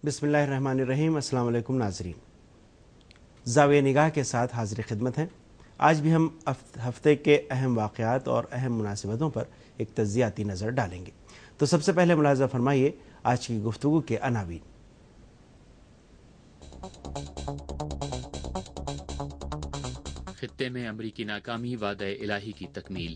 बिस्मिल्लाहिर्रहमानिर्रहीम। अस्सलाम वालेकुम नाज़रीन, ज़ाविया निगाह के साथ हाज़िर खिदमत हैं। आज भी हम हफ्ते के अहम वाक़यात और अहम मुनासिबतों पर एक तज़्ज़ियाती नज़र डालेंगे। तो सबसे पहले मुलाज़ा फरमाइए आज की गुफ्तगू के अनावीन। खित्ते में अमरीकी नाकामी, वादे इलाही की तकमील।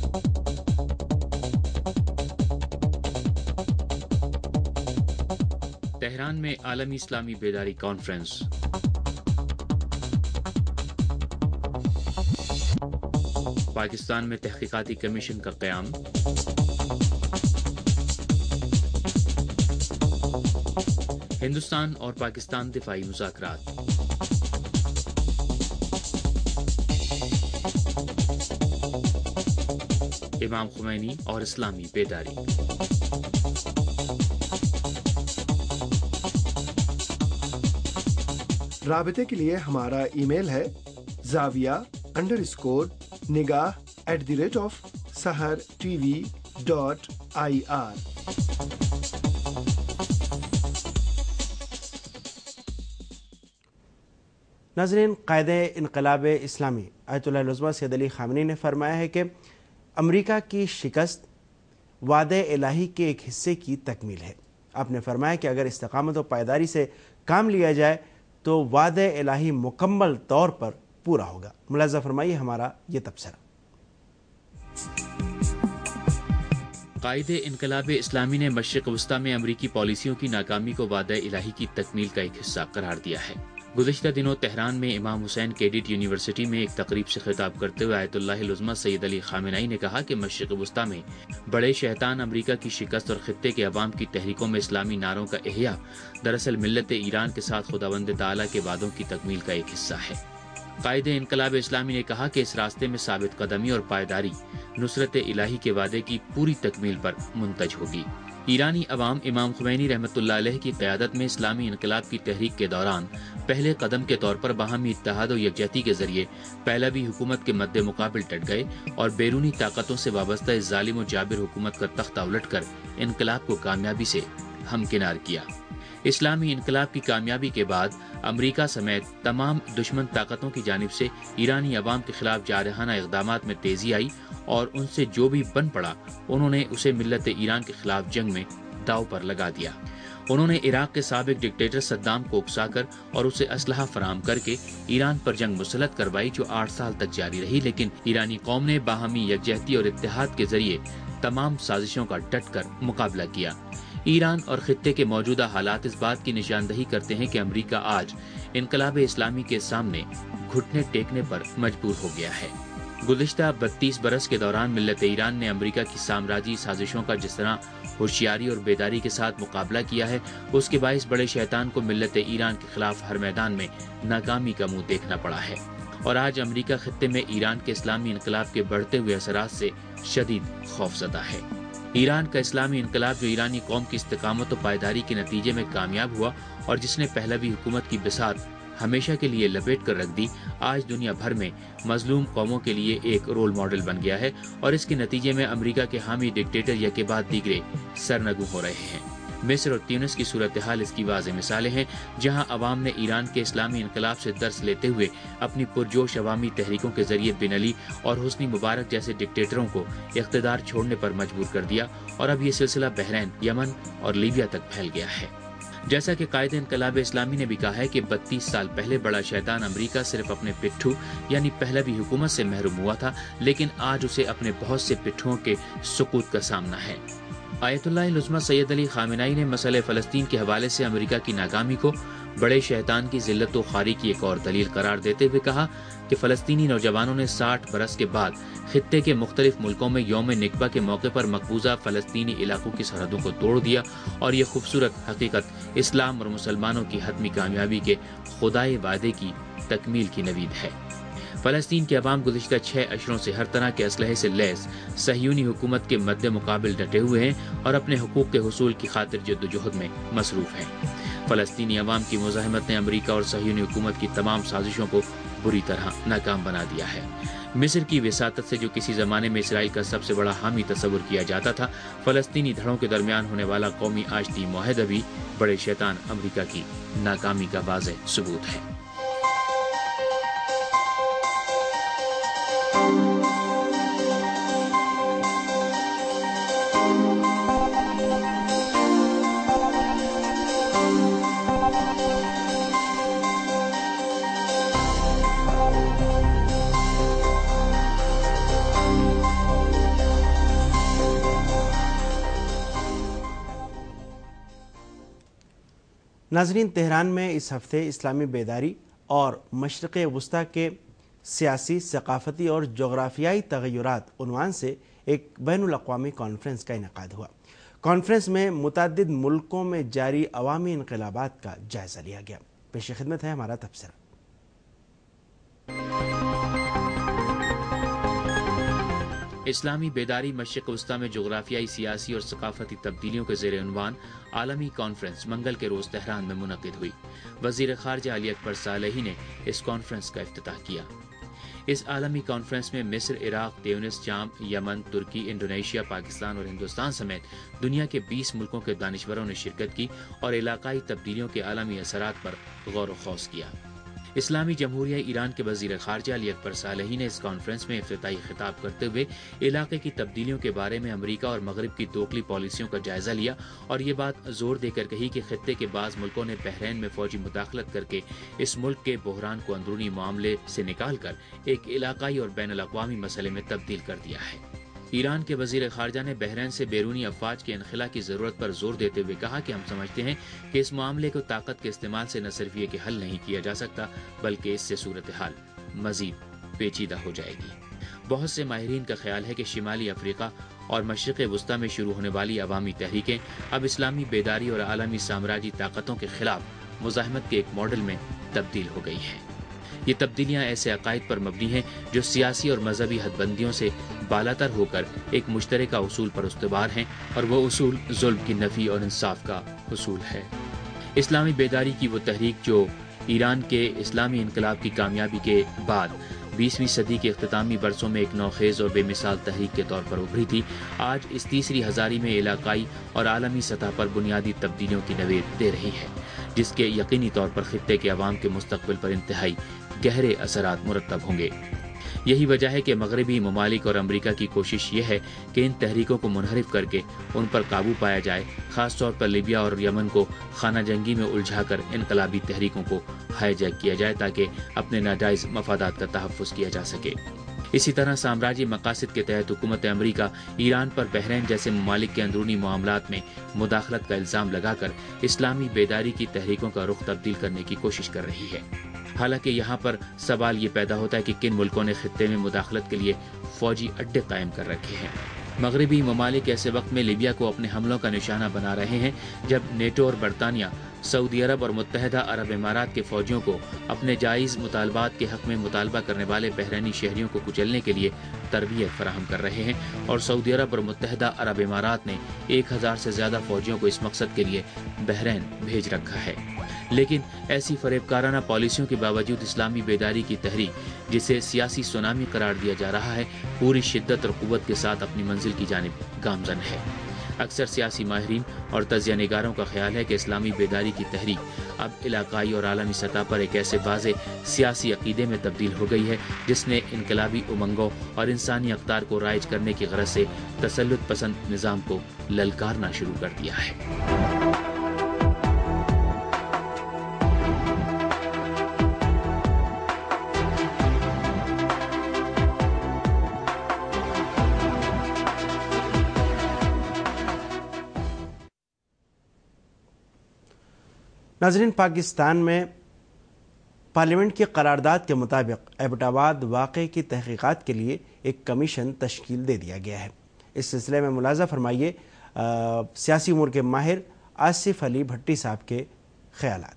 तेहरान में आलमी इस्लामी बेदारी कॉन्फ्रेंस। पाकिस्तान में तहकीकाती कमीशन का क़याम। हिंदुस्तान और पाकिस्तान दिफाई मुज़ाकरात। इमाम खुमैनी और इस्लामी बेदारी। राबिते के लिए हमारा ईमेल है zavia_निगाह@sahartv.ir। नाज़रीन, क़ायदे इनक़लाब इस्लामी आयतुल्लाह उज़्मा सैयद अली ख़ामेनी ने फरमाया है कि अमरीका की शिकस्त वादे इलाही के एक हिस्से की तकमील है। आपने फरमाया कि अगर इस्तिक़ामत और पायदारी से काम लिया जाए तो वादे इलाही मुकम्मल तौर पर पूरा होगा। मुलाज़ा फरमाइए हमारा ये तबसरा। क़ायदे इनक़लाब इस्लामी ने मशरिक़ वस्ता में अमरीकी पॉलिसियों की नाकामी को वादे इलाही की तकमील का एक हिस्सा करार दिया है। गुज़िश्ता दिनों तेहरान में इमाम हुसैन कैडेट यूनिवर्सिटी में एक तकरीब से खिताब करते हुए आयतुल्लाह उज़्मा सैयद अली ख़ामेनी ने कहा कि मशरिक़ वस्ता में बड़े शैतान अमरीका की शिकस्त और खित्ते के अवाम की तहरीकों में इस्लामी नारों का इहया दरअसल मिल्लत ईरान के साथ खुदावंद ताला के वादों की तकमील का एक हिस्सा है। क़ायदे इनक़लाब इस्लामी ने कहा कि इस रास्ते में साबित कदमी और पायदारी नुसरत इलाही के वादे की पूरी तकमील पर मुंतज होगी। ईरानी अवाम इमाम खुमैनी रहमतुल्लाह अलैह की क़यादत में इस्लामी इनकलाब की तहरीक के दौरान पहले कदम के तौर पर बाहमी इत्तेहाद और यकजहती के जरिए पहलवी हुकूमत के मद्दे मुकाबिल डट गए और बैरूनी ताकतों से वाबस्ता इस जालिम और जाबिर हुकूमत का तख्ता उलट कर इनकलाब को कामयाबी से हमकिनार किया। इस्लामी इनकलाब की कामयाबी के बाद अमरीका समेत तमाम दुश्मन ताकतों की जानिब से ईरानी अवाम के खिलाफ जारहाना इक़दामात में तेजी आई और उनसे जो भी बन पड़ा उन्होंने उसे मिल्लत ईरान के खिलाफ जंग में दाव पर लगा दिया। उन्होंने इराक के साबिक डिक्टेटर सद्दाम को उकसाकर और उसे असलहा फराहम करके ईरान पर जंग मुसल्लत करवाई जो 8 साल तक जारी रही, लेकिन ईरानी कौम ने बाहमी यकजहती और इत्तेहाद के जरिए तमाम साजिशों का डट कर मुकाबला किया। ईरान और खित्ते के मौजूदा हालात इस बात की निशानदही करते हैं कि अमरीका आज इनकलाब इस्लामी के सामने घुटने टेकने पर मजबूर हो गया है। गुज़िश्ता 32 बरस के दौरान मिल्लत ईरान ने अमरीका की साम्राज्यी साजिशों का जिस तरह होशियारी और बेदारी के साथ मुकाबला किया है, उसके बाइस बड़े शैतान को मिल्लत ईरान के खिलाफ हर मैदान में नाकामी का मुंह देखना पड़ा है और आज अमरीका खित्ते में ईरान के इस्लामी इनकलाब के बढ़ते हुए असरात से शदीद खौफज़दा है। ईरान का इस्लामी इनकलाब जो ईरानी कौम की इस्तिकामत और पायदारी के नतीजे में कामयाब हुआ और जिसने पहलवी हुकूमत की बिसात हमेशा के लिए लपेट कर रख दी, आज दुनिया भर में मजलूम कौमों के लिए एक रोल मॉडल बन गया है और इसके नतीजे में अमरीका के हामी डिक्टेटर यके बाद दीगरे सरनगू हो रहे हैं। मिस्र और ट्यूनिस की सूरत हाल इसकी वाज़ेह मिसालें हैं, जहां अवाम ने ईरान के इस्लामी इनकलाब से दर्स लेते हुए अपनी पुरजोश अवामी तहरीकों के जरिए बिन अली और हुस्नी मुबारक जैसे डिक्टेटरों को इख्तिदार छोड़ने पर मजबूर कर दिया और अब ये सिलसिला बहरैन, यमन और लीबिया तक फैल गया है। जैसा कि कायदे इनकलाब इस्लामी ने भी कहा है कि 32 साल पहले बड़ा शैतान अमरीका सिर्फ अपने पिट्ठू यानी पहलवी हुकूमत से महरूम हुआ था, लेकिन आज उसे अपने बहुत से पिट्ठुओं के सुकूत का सामना है। आयतुल्लाह उज़्मा सैयद अली ख़ामेनी ने मसले फ़लस्तीन के हवाले से अमरीका की नाकामी को बड़े शैतान की ज़िल्लत व ख़ारी की एक और दलील करार देते हुए कहा कि फ़लस्तीनी नौजवानों ने 60 बरस के बाद खित्ते के मुख्तलिफ मुल्कों में यौम निकबा के मौके पर मकबूजा फ़लस्तीनी इलाकों की सरहदों को तोड़ दिया और ये खूबसूरत हकीकत इस्लाम और मुसलमानों की हतमी कामयाबी के खुदाए वादे की तकमील की नवीद है। फ़लस्तीन के अवाम गुज़िश्ता 6 अशरों से हर तरह के असलहे से लैस सहयूनी हुकूमत के मद्दे मुकाबिल डटे हुए हैं और अपने हुकूक के हुसूल की खातिर जद्दोजहद में मसरूफ़ हैं। फ़लस्तीनी अवाम की मुज़ाहमत ने अमरीका और सहयूनी हुकूमत की तमाम साजिशों को बुरी तरह नाकाम बना दिया है। मिस्र की विसातत से जो किसी जमाने में इसराइल का सबसे बड़ा हामी तस्वुर किया जाता था, फलस्तीनी धड़ों के दरमियान होने वाला कौमी आशती मुआहदा भी बड़े शैतान अमेरिका की नाकामी का वाज़ेह सबूत है। नाज़रीन, तेहरान में इस हफ्ते इस्लामी बेदारी और मशरिक़ वस्ता के सियासी, सकाफ़ती और जोग्राफियाई तग़य्युरात उन्वान से एक बैनुल अक़वामी कॉन्फ्रेंस का इनेकाद हुआ। कॉन्फ्रेंस में मुतअद्दिद मुल्कों में जारी अवामी इनक़लाबात का जायज़ा लिया गया। पेश खिदमत है हमारा तबसरा। इस्लामी बेदारी मशरिक़ वस्ता में जोग्राफियाई, सियासी और सकाफती तब्दीलियों के ज़ेर उन्वान आलमी कॉन्फ्रेंस मंगल के रोज़ तेहरान में मुनक़िद हुई। वज़ीर ख़ारजा अली अकबर सालेही ने इस कॉन्फ्रेंस का इफ्तिताह किया। इस आलमी कॉन्फ्रेंस में मिस्र, इराक़, ट्यूनिस, शाम, यमन, तुर्की, इंडोनेशिया, पाकिस्तान और हिंदुस्तान समेत दुनिया के 20 मुल्कों के दानिशवरों ने शिरकत की और इलाकाई तब्दीलियों के आलमी असरात पर गौर व खौस किया। इस्लामी जमहूरिया ईरान के वज़ीर ख़ारजा अली अकबर सालेही ने इस कॉन्फ्रेंस में इफ्तिताई खिताब करते हुए इलाके की तब्दीलियों के बारे में अमरीका और मगरिब की दोगली पॉलिसियों का जायज़ा लिया और ये बात जोर देकर कही कि खित्ते के बाज़ मुल्कों ने बहरैन में फ़ौजी मुदाखलत करके इस मुल्क के बहरान को अंदरूनी मामले से निकाल कर एक इलाकाई और बैनुल अक़वामी मसले में तब्दील कर दिया है। ईरान के वज़ीर ख़ारजा ने बहरैन से बैरूनी अफ़वाज के इनखला की ज़रूरत पर जोर देते हुए कहा कि हम समझते हैं कि इस मामले को ताकत के इस्तेमाल से न सिर्फ ये कि हल नहीं किया जा सकता, बल्कि इससे सूरत हाल मज़ीद पेचीदा हो जाएगी। बहुत से माहिरीन का ख्याल है कि शिमाली अफ्रीका और मशरिक़ वस्ता में शुरू होने वाली अवामी तहरीकें अब इस्लामी बेदारी और आलमी साम्राज्यी ताकतों के खिलाफ मुज़ाहमत के एक मॉडल में तब्दील हो गई हैं। ये तब्दीलियाँ ऐसे अकायद पर मबनी हैं जो सियासी और मजहबी हदबंदियों से बालातर होकर एक मुश्तरका उसूल पर उस्तवार हैं, और वो उसूल जुल्म की नफ़ी और इंसाफ का उसूल है। इस्लामी बेदारी की वो तहरीक जो ईरान के इस्लामी इनकलाब की कामयाबी के बाद 20वीं सदी के इख्तितामी बरसों में एक नौखेज़ और बेमिसाल तहरीक के तौर पर उभरी थी, आज इस तीसरी हज़ारी में इलाकाई और आलमी सतह पर बुनियादी तब्दीलियों की नवेद दे रही है, जिसके यकीनी तौर पर खित्ते के अवाम के मुस्तक़बिल पर इंतहाई गहरे असरात मुरत्तब होंगे। यही वजह है कि मगरबी ममालिक और अमरीका की कोशिश ये है कि इन तहरीकों को मुनहरिफ करके उन पर काबू पाया जाए, खास तौर पर लिबिया और यमन को खाना जंगी में उलझाकर इनकलाबी तहरीकों को हाईजैक किया जाए ताकि अपने नाजायज़ मफादात का तहफ़्फ़ुज़ किया जा सके। इसी तरह साम्राज्य मकासद के तहत हुकूमत अमरीका ईरान पर बहरैन जैसे ममालिक के अंदरूनी मामलात में मुदाखलत का इल्ज़ाम लगाकर इस्लामी बेदारी की तहरीकों का रुख तब्दील करने की कोशिश कर रही है। हालांकि यहाँ पर सवाल ये पैदा होता है कि किन मुल्कों ने खित्ते में मुदाखलत के लिए फौजी अड्डे कायम कर रखे हैं। मगरबी ममालिक ऐसे वक्त में लीबिया को अपने हमलों का निशाना बना रहे हैं जब नेटो और बरतानिया सऊदी अरब और मुत्तहिदा अरब इमारात के फौजियों को अपने जायज़ मुतालबात के हक़ में मुतालबा करने वाले बहरैनी शहरियों को कुचलने के लिए तरबियत फराहम कर रहे हैं, और सऊदी अरब और मुत्तहिदा अरब इमारात ने 1000 से ज़्यादा फौजियों को इस मकसद के लिए बहरैन भेज रखा है। लेकिन ऐसी फरेबकाराना पॉलिसियों के बावजूद इस्लामी बेदारी की तहरीक, जिसे सियासी सुनामी करार दिया जा रहा है, पूरी शिद्दत और क़ुव्वत के साथ अपनी मंजिल की जानिब गामज़न है। अक्सर सियासी माहिरीन और तजिया निगारों का ख्याल है कि इस्लामी बेदारी की तहरीक अब इलाकाई और आलमी सतह पर एक ऐसे वाज़े सियासी अकीदे में तब्दील हो गई है जिसने इनकलाबी उमंगों और इंसानी अख्तार को राइज करने की गरज से तसल्लुत पसंद निज़ाम को ललकारना शुरू कर दिया है। नाज़रीन, पाकिस्तान में पार्लियामेंट की करारदाद के मुताबिक एबटाबाद वाक़े की तहक़ीक़ात के लिए एक कमीशन तश्कील दे दिया गया है। इस सिलसिले में मुलाज़ा फरमाइए सियासी उमूर के माहिर आसिफ अली भट्टी साहब के ख्यालात।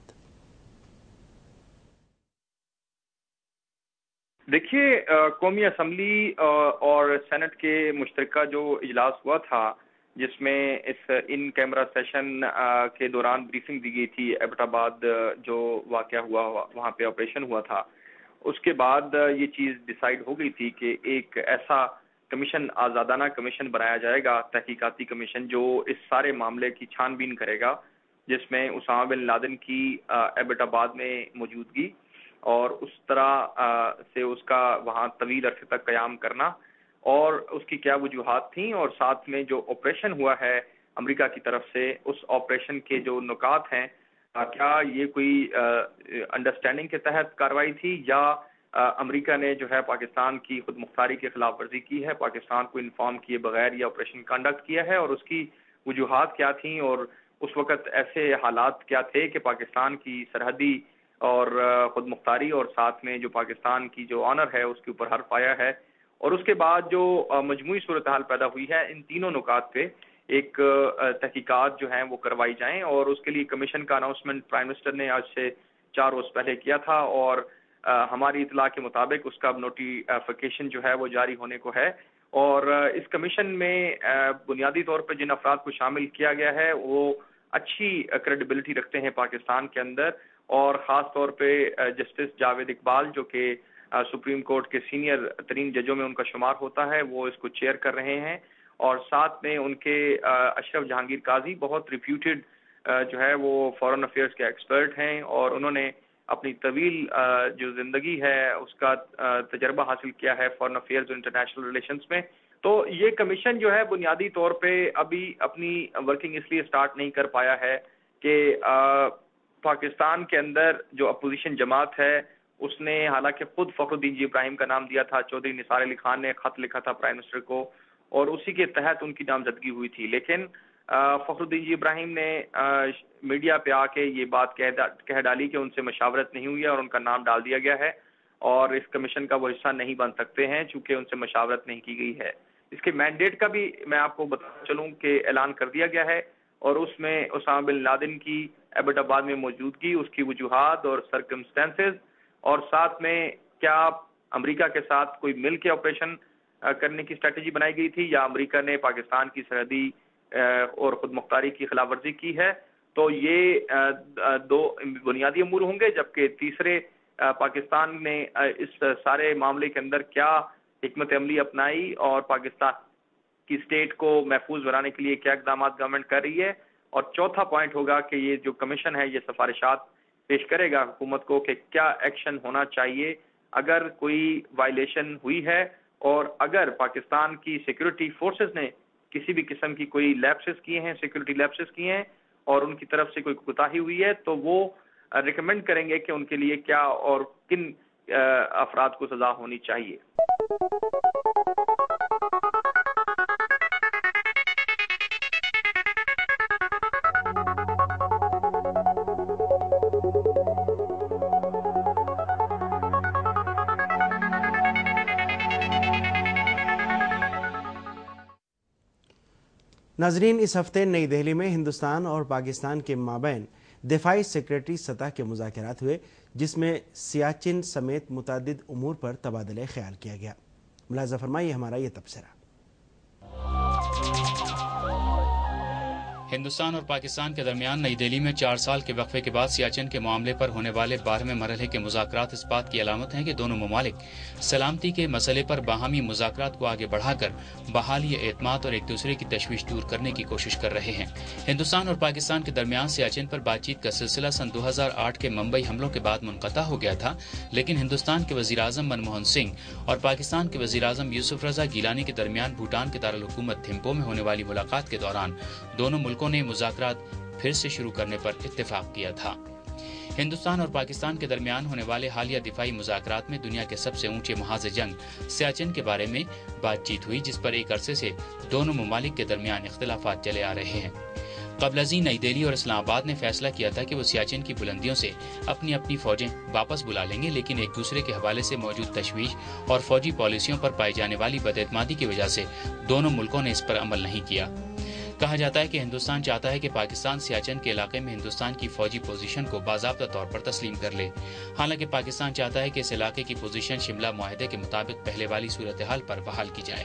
देखिए, कौमी असम्बली और सेनेट के मुश्तरका जो इजलास हुआ था, जिसमें इस इन कैमरा सेशन के दौरान ब्रीफिंग दी गई थी, एबटाबाद जो वाक़या हुआ वहाँ पे ऑपरेशन हुआ था, اس کے بعد یہ چیز ڈیسائیڈ ہو گئی تھی کہ ایک ایسا کمیشن، آزادانہ کمیشن بنایا جائے گا، تحقیقاتی کمیشن، جو اس سارے معاملے کی چھان بین کرے گا، جس میں اسامہ بن لادن کی ایبٹ آباد میں موجودگی اور اس طرح سے اس کا وہاں طویل عرصے تک قیام کرنا اور اس کی کیا وجوہات تھیں، اور ساتھ میں جو آپریشن ہوا ہے امریکہ کی طرف سے، اس آپریشن کے جو نکات ہیں، کیا یہ کوئی انڈرسٹینڈنگ کے تحت کارروائی تھی یا امریکہ نے جو ہے پاکستان کی خود مختاری کی خلاف ورزی کی ہے، پاکستان کو انفارم کیے بغیر یہ آپریشن کنڈکٹ کیا ہے، اور اس کی وجوہات کیا تھیں، اور اس وقت ایسے حالات کیا تھے کہ پاکستان کی سرحدی اور خود مختاری اور ساتھ میں جو پاکستان کی جو آنر ہے اس کے اوپر حرف آیا ہے، اور اس کے بعد جو مجموعی صورتحال پیدا ہوئی ہے، ان تینوں نکات پہ ایک تحقیقات جو ہیں وہ کروائی جائیں، اور اس کے لیے کمیشن کا اناؤنسمنٹ پرائم منسٹر نے آج سے 4 روز پہلے کیا تھا، اور ہماری اطلاع کے مطابق اس کا نوٹیفیکیشن جو ہے وہ جاری ہونے کو ہے، اور اس کمیشن میں بنیادی طور پہ جن افراد کو شامل کیا گیا ہے وہ اچھی کریڈیبلٹی رکھتے ہیں پاکستان کے اندر، اور خاص طور پہ جسٹس جاوید اقبال جو کہ سپریم کورٹ کے سینئر ترین ججوں میں ان کا شمار ہوتا ہے، وہ اس کو چیئر کر رہے ہیں، اور ساتھ میں ان کے اشرف جہانگیر قاضی بہت ریپیوٹیڈ جو ہے وہ فارن افیئرس کے ایکسپرٹ ہیں، اور انہوں نے اپنی طویل جو زندگی ہے اس کا تجربہ حاصل کیا ہے فارن افیئرز اور انٹرنیشنل ریلیشنز میں۔ تو یہ کمیشن جو ہے بنیادی طور پہ ابھی اپنی ورکنگ اس لیے سٹارٹ نہیں کر پایا ہے کہ پاکستان کے اندر جو اپوزیشن جماعت ہے اس نے حالانکہ خود فخر الدین جی ابراہیم کا نام دیا تھا، چودھری نثار علی خان نے خط لکھا تھا پرائم منسٹر کو اور اسی کے تحت ان کی نامزدگی ہوئی تھی، لیکن فخر الدین جی ابراہیم نے میڈیا پہ آ کے یہ بات کہہ ڈالی کہ ان سے مشاورت نہیں ہوئی ہے اور ان کا نام ڈال دیا گیا ہے اور اس کمیشن کا وہ حصہ نہیں بن سکتے ہیں چونکہ ان سے مشاورت نہیں کی گئی ہے۔ اس کے مینڈیٹ کا بھی میں آپ کو بتا چلوں کہ اعلان کر دیا گیا ہے، اور اس میں اسامہ بن لادن کی ایبٹ آباد میں موجودگی، اس کی وجوہات اور سرکمسٹینسز، اور ساتھ میں کیا امریکہ کے ساتھ کوئی مل کے آپریشن کرنے کی اسٹریٹجی بنائی گئی تھی یا امریکہ نے پاکستان کی سرحدی اور خود مختاری کی خلاف ورزی کی ہے، تو یہ 2 بنیادی امور ہوں گے، جبکہ تیسرے پاکستان نے اس سارے معاملے کے اندر کیا حکمت عملی اپنائی اور پاکستان کی اسٹیٹ کو محفوظ بنانے کے لیے کیا اقدامات گورنمنٹ کر رہی ہے، اور چوتھا پوائنٹ ہوگا کہ یہ جو کمیشن ہے یہ سفارشات پیش کرے گا حکومت کو کہ کیا ایکشن ہونا چاہیے اگر کوئی وائلیشن ہوئی ہے، اور اگر پاکستان کی سیکورٹی فورسز نے کسی بھی قسم کی کوئی لیپسز کیے ہیں، سیکورٹی لیپسز کیے ہیں اور ان کی طرف سے کوئی کوتاہی ہوئی ہے، تو وہ ریکمینڈ کریں گے کہ ان کے لیے کیا اور کن افراد کو سزا ہونی چاہیے۔ ناظرین، اس ہفتے نئی دہلی میں ہندوستان اور پاکستان کے مابین دفاعی سیکریٹری سطح کے مذاکرات ہوئے، جس میں سیاچن سمیت متعدد امور پر تبادلہ خیال کیا گیا۔ ملاحظہ فرمائیے ہمارا یہ تبصرہ۔ ہندوستان اور پاکستان کے درمیان نئی دہلی میں 4 سال کے وقفے کے بعد سیاچن کے معاملے پر ہونے والے 12ویں مرحلے کے مذاکرات اس بات کی علامت ہیں کہ دونوں ممالک سلامتی کے مسئلے پر باہمی مذاکرات کو آگے بڑھا کر بحالی اعتماد اور ایک دوسرے کی تشویش دور کرنے کی کوشش کر رہے ہیں۔ ہندوستان اور پاکستان کے درمیان سیاچن پر بات چیت کا سلسلہ سن 2008 کے ممبئی حملوں کے بعد منقطع ہو گیا تھا، لیکن ہندوستان کے وزیر اعظم منموہن سنگھ اور پاکستان کے وزیر اعظم یوسف رضا گیلانی کے درمیان بھوٹان کے دارالحکومت تھمپو میں ہونے والی ملاقات کے دوران دونوں ملکوں نے مذاکرات پھر سے شروع کرنے پر اتفاق کیا تھا۔ ہندوستان اور پاکستان کے درمیان ہونے والے حالیہ دفاعی مذاکرات میں دنیا کے سب سے اونچے محاذ جنگ سیاچن کے بارے میں بات چیت ہوئی، جس پر ایک عرصے سے دونوں ممالک کے درمیان اختلافات چلے آ رہے ہیں۔ قبل ازیں نئی دہلی اور اسلام آباد نے فیصلہ کیا تھا کہ وہ سیاچن کی بلندیوں سے اپنی اپنی فوجیں واپس بلا لیں گے، لیکن ایک دوسرے کے حوالے سے موجود تشویش اور فوجی پالیسیوں پر پائی جانے والی بد اعتمادی کی وجہ سے دونوں ملکوں نے اس پر عمل نہیں کیا۔ کہا جاتا ہے کہ ہندوستان چاہتا ہے کہ پاکستان سیاچن کے علاقے میں ہندوستان کی فوجی پوزیشن کو باضابطہ طور پر تسلیم کر لے، حالانکہ پاکستان چاہتا ہے کہ اس علاقے کی پوزیشن شملہ معاہدے کے مطابق پہلے والی صورتحال پر بحال کی جائے۔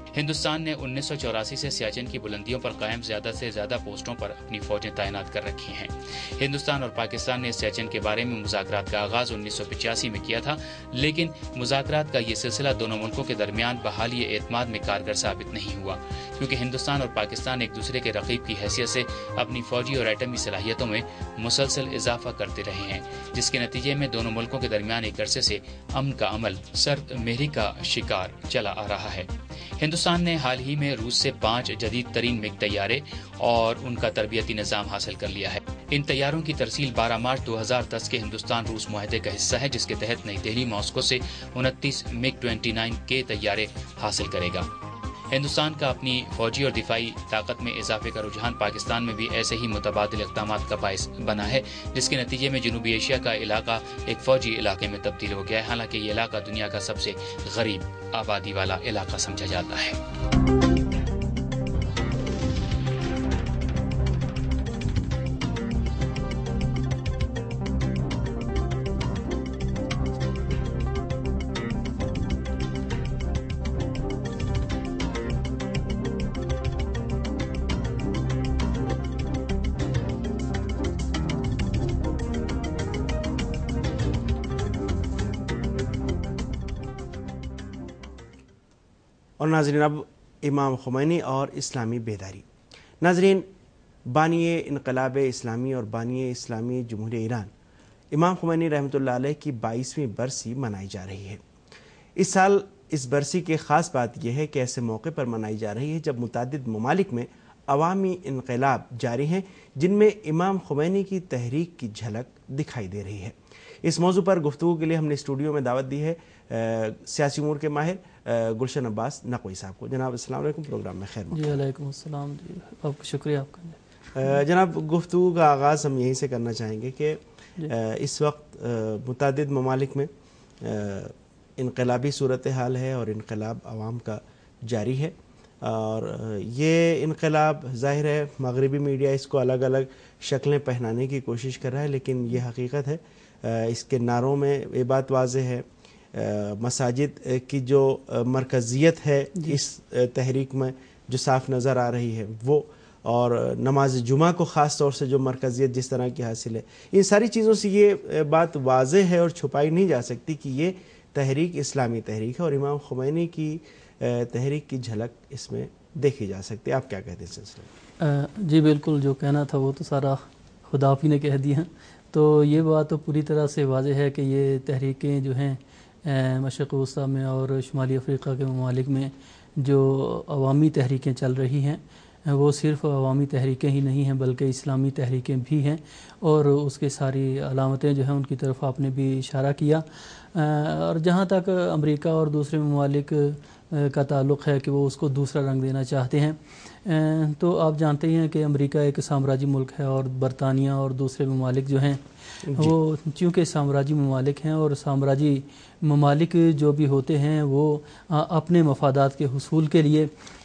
हिंदुस्तान ने 1984 से सियाचिन की बुलंदियों पर कायम ज्यादा से ज्यादा पोस्टों पर अपनी फौजें तैनात कर रखी हैं। हिंदुस्तान और पाकिस्तान ने सियाचिन के बारे में मुज़ाकरात का आगाज 1985 में किया था, लेकिन मुज़ाकरात का ये सिलसिला दोनों मुल्कों के दरमियान बहाली एतमाद में कारगर साबित नहीं हुआ, क्योंकि हिंदुस्तान और पाकिस्तान एक दूसरे के रकीब की हैसियत से अपनी फौजी और एटमी सलाहियतों में मुसलसल इजाफा करते रहे हैं, जिसके नतीजे में दोनों मुल्कों के दरमियान एक अरसे से अमन का अमल सर्द मेहरी का शिकार चला आ रहा है। हिंदुस्तान ने हाल ही में रूस से 5 जदीद तरीन मिग तैयारे और उनका तरबियती निज़ाम हासिल कर लिया है। इन तैयारों की तरसील 12 मार्च 2010 के हिंदुस्तान रूस मुआहदे का हिस्सा है, जिसके तहत नई दिल्ली मॉस्को से 29 मिग 29 के तैयारे हासिल करेगा। हिंदुस्तान का अपनी फौजी और दिफाई ताकत में इजाफे का रुझान पाकिस्तान में भी ऐसे ही मुतबादिल इक़दामात का बाइस बना है, जिसके नतीजे में जनूबी एशिया का इलाका एक फौजी इलाके में तब्दील हो गया है। हालांकि ये इलाका दुनिया का सबसे गरीब आबादी वाला इलाका समझा जाता है। और नाज़रीन, अब इमाम खुमैनी और इस्लामी बेदारी। नाज़रीन, बानिए इनकलाब इस्लामी और बानिए इस्लामी जमहूरियत ईरान इमाम खुमैनी रहमतुल्लाह अलैह की 22वीं बरसी मनाई जा रही है। इस साल इस बरसी की ख़ास बात यह है कि ऐसे मौके पर मनाई जा रही है जब मुतादिद ममालिक में अवामी इनकलाब जारी हैं, जिनमें इमाम खुमैनी की तहरीक की झलक दिखाई दे रही है। इस मौजू पर गुफ्तगू के लिए हमने स्टूडियो में दावत दी है सियासी उमूर के माहिर गुलशन अब्बास नकवी साहब को। जनाब अस्सलाम वालेकुम, प्रोग्राम में खैर जी। वालेकुम अस्सलाम जी, आपका शुक्रिया आपका। जनाब, गुफ्तगू का आगाज़ हम यहीं से करना चाहेंगे कि इस वक्त मुतादिद ममालिक में इनकलाबी सूरत हाल है और इनकलाब अवाम का जारी है, और ये इनकलाब ज़ाहिर है मगरबी मीडिया इसको अलग अलग शक्लें पहनाने की कोशिश कर रहा है, लेकिन ये हकीकत है। इसके नारों में ये बात वाज़ेह है, मसाजिद की जो मरकज़ियत है इस तहरीक में जो साफ़ नज़र आ रही है वो, और नमाज जुमा को ख़ास तौर से जो मरकज़ियत जिस तरह की हासिल है, इन सारी चीज़ों से ये बात वाज़ेह है और छुपाई नहीं जा सकती कि ये तहरीक इस्लामी तहरीक है और इमाम खुमैनी की तहरीक की झलक इसमें देखी जा सकती है। आप क्या कहते हैं इस सिलसिले में? जी बिल्कुल, जो कहना था वो तो सारा खुदा आप ही ने कह दिया। तो ये बात तो पूरी तरह से वाज़ेह है कि ये तहरीकें जो हैं मशरिक़ वस्ता में और शुमाली अफ्रीका के ममालिक में जो अवामी तहरीकें चल रही हैं वो सिर्फ़ अवामी तहरीकें ही नहीं हैं बल्कि इस्लामी तहरीकें भी हैं, और उसके सारी अलामतें जो हैं उनकी तरफ आपने भी इशारा किया। और जहाँ तक अमेरिका और दूसरे ममालिक का ताल्लुक़ है कि वो उसको दूसरा रंग देना चाहते हैं, तो आप जानते ही हैं कि अमेरिका एक साम्राज्य मुल्क है और बरतानिया और दूसरे ममालिक जो हैं वो चूँकि साम्राज्य ममालिक हैं, और साम्राज्य ममालिक जो भी होते हैं वो अपने मफादात के हुसूल के लिए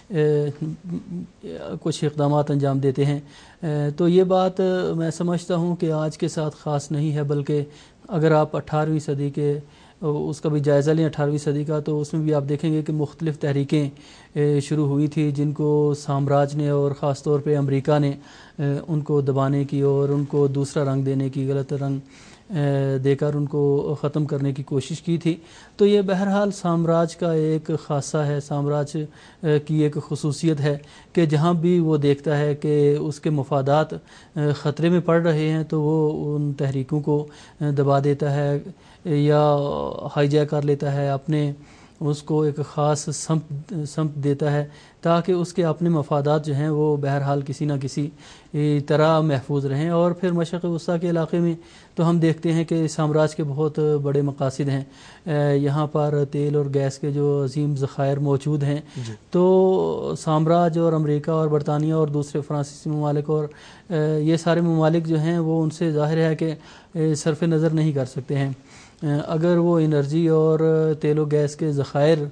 कुछ इक़दामात अंजाम देते हैं। तो ये बात मैं समझता हूँ कि आज के साथ ख़ास नहीं है, बल्कि अगर आप 18वीं सदी के उसका भी जायज़ा लें 18वीं सदी का, तो उसमें भी आप देखेंगे कि मुख्तलिफ़ तहरीकें शुरू हुई थी जिनको साम्राज्य ने और ख़ास तौर पे अमेरिका ने उनको दबाने की और उनको दूसरा रंग देने की, गलत रंग देकर उनको ख़त्म करने की कोशिश की थी। तो ये बहरहाल साम्राज्य का एक ख़ासा है, साम्राज्य की एक खसूसियत है कि जहाँ भी वो देखता है कि उसके मफादात ख़तरे में पड़ रहे हैं तो वो उन तहरीकों को दबा देता है या हाईजैक कर लेता है, अपने उसको एक ख़ास संप देता है ताकि उसके अपने मफादात जो हैं वो बहरहाल किसी न किसी तरह महफूज रहें। और फिर मशरिक़ वस्ता के इलाक़े में तो हम देखते हैं कि साम्राज्य के बहुत बड़े मकासद हैं। यहाँ पर तेल और गैस के जो अजीम ज़खायर मौजूद हैं, तो साम्राज्य और अमेरिका और बरतानिया और दूसरे फ्रांसीसी ममालिक और ये सारे ममालिक जो हैं वो उनसे ज़ाहिर है कि सरफ़ नज़र नहीं कर सकते हैं। अगर वो एनर्जी और तेल और गैस के ज़खायर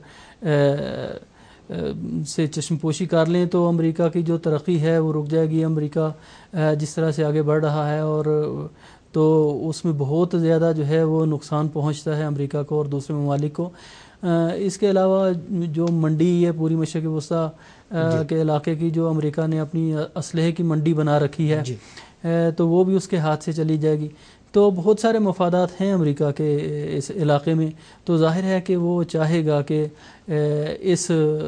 से चश्मपोशी कर लें तो अमेरिका की जो तरक्की है वो रुक जाएगी। अमेरिका जिस तरह से आगे बढ़ रहा है और तो उसमें बहुत ज़्यादा जो है वो नुकसान पहुंचता है अमेरिका को और दूसरे ममालिक को। اس کے علاوہ جو منڈی ہے پوری مشرق وسطیٰ کے علاقے کی جو امریکہ نے اپنی اسلحے کی منڈی بنا رکھی ہے تو وہ بھی اس کے ہاتھ سے چلی جائے گی. تو بہت سارے مفادات ہیں امریکہ کے اس علاقے میں. تو ظاہر ہے کہ وہ چاہے گا کہ اس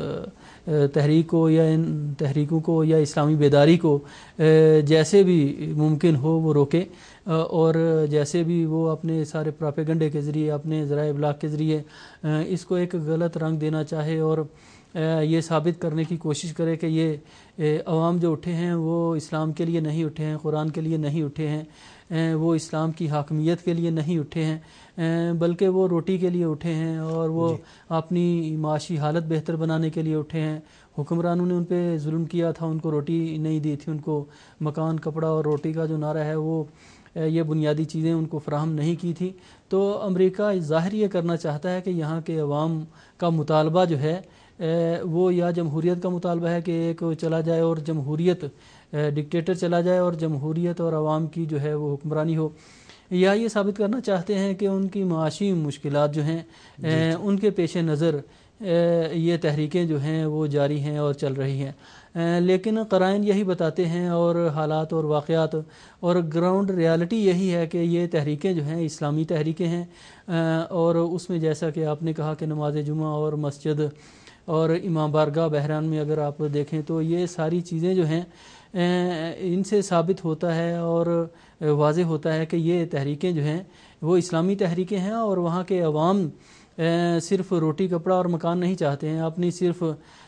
تحریک کو یا ان تحریکوں کو یا اسلامی بیداری کو جیسے بھی ممکن ہو وہ روکے اور جیسے بھی وہ اپنے سارے پراپیگنڈے کے ذریعے اپنے ذرائع ابلاغ کے ذریعے اس کو ایک غلط رنگ دینا چاہے اور یہ ثابت کرنے کی کوشش کرے کہ یہ عوام جو اٹھے ہیں وہ اسلام کے لیے نہیں اٹھے ہیں, قرآن کے لیے نہیں اٹھے ہیں, وہ اسلام کی حاکمیت کے لیے نہیں اٹھے ہیں بلکہ وہ روٹی کے لیے اٹھے ہیں اور وہ اپنی معاشی حالت بہتر بنانے کے لیے اٹھے ہیں. حکمرانوں نے ان پہ ظلم کیا تھا, ان کو روٹی نہیں دی تھی, ان کو مکان, کپڑا اور روٹی کا جو نعرہ ہے وہ یہ بنیادی چیزیں ان کو فراہم نہیں کی تھی. تو امریکہ ظاہر یہ کرنا چاہتا ہے کہ یہاں کے عوام کا مطالبہ جو ہے وہ یا جمہوریت کا مطالبہ ہے کہ ایک چلا جائے اور جمہوریت ڈکٹیٹر چلا جائے اور جمہوریت اور عوام کی جو ہے وہ حکمرانی ہو, یا یہ ثابت کرنا چاہتے ہیں کہ ان کی معاشی مشکلات جو ہیں ان کے پیش نظر یہ تحریکیں جو ہیں وہ جاری ہیں اور چل رہی ہیں. لیکن قرائن یہی بتاتے ہیں اور حالات اور واقعات اور گراؤنڈ ریالٹی یہی ہے کہ یہ تحریکیں جو ہیں اسلامی تحریکیں ہیں اور اس میں جیسا کہ آپ نے کہا کہ نماز جمعہ اور مسجد اور امام بارگاہ بحران میں اگر آپ دیکھیں تو یہ ساری چیزیں جو ہیں ان سے ثابت ہوتا ہے اور واضح ہوتا ہے کہ یہ تحریکیں جو ہیں وہ اسلامی تحریکیں ہیں اور وہاں کے عوام صرف روٹی کپڑا اور مکان نہیں چاہتے ہیں, اپنی صرف